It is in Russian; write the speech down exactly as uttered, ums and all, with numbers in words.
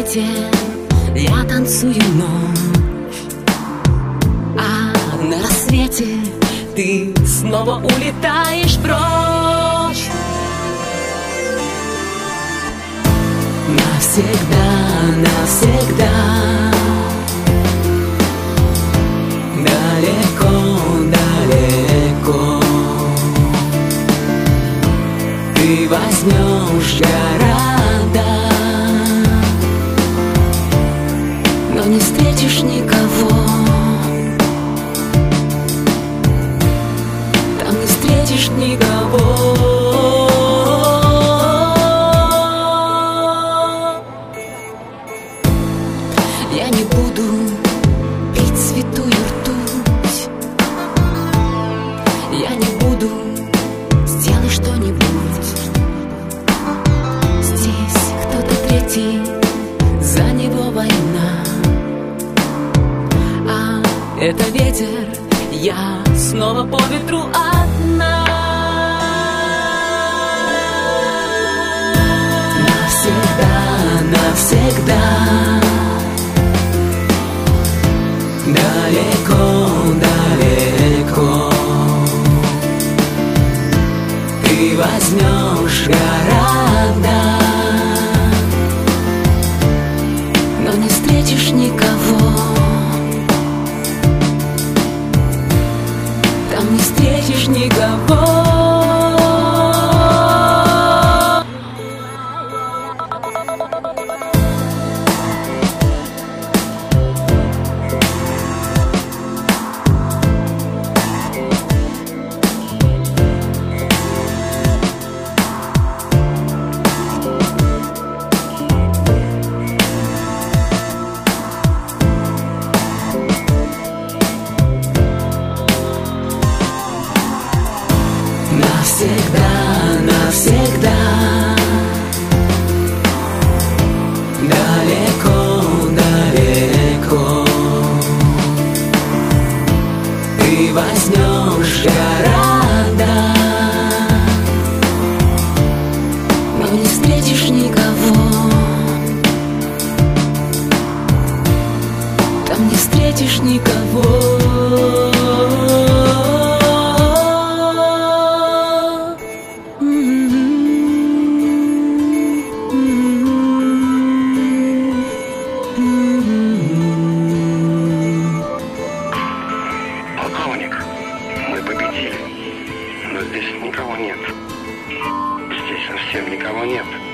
свете я танцую ночь, а на рассвете ты снова улетаешь прочь. Навсегда, навсегда, далеко, далеко ты возьмешь города, но не встретишь никого. Там не встретишь никого. Я не буду пить святую ртуть, я не буду, сделай что-нибудь. Здесь кто-то третий, за него война, а это ветер, я снова по ветру одна. Навсегда, навсегда, далеко, далеко ты возьмешь города, но не встретишь никого. Там не встретишь никого. Навсегда, навсегда, далеко, далеко ты возьмешь города, но не встретишь никого. Там не встретишь никого. Мы победили, но здесь никого нет. Здесь совсем никого нет.